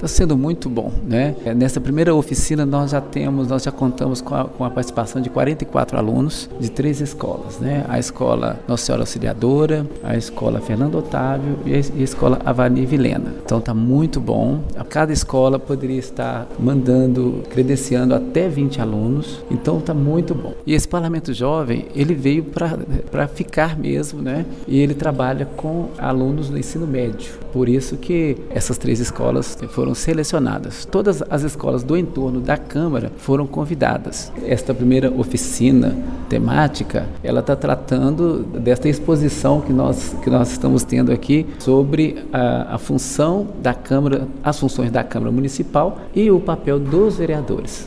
Está sendo muito bom, né? Nessa primeira oficina nós já contamos com a participação de 44 alunos de 3 escolas, né? A escola Nossa Senhora Auxiliadora, a escola Fernando Otávio e a escola Avani Vilhena. Então está muito bom. Cada escola poderia estar credenciando até 20 alunos. Então está muito bom. E esse Parlamento Jovem, ele veio para ficar mesmo, né? E ele trabalha com alunos do ensino médio. Por isso que essas 3 escolas foram selecionadas. Todas as escolas do entorno da Câmara foram convidadas. Esta primeira oficina temática, ela está tratando desta exposição que nós estamos tendo aqui sobre a função da Câmara, as funções da Câmara Municipal e o papel dos vereadores.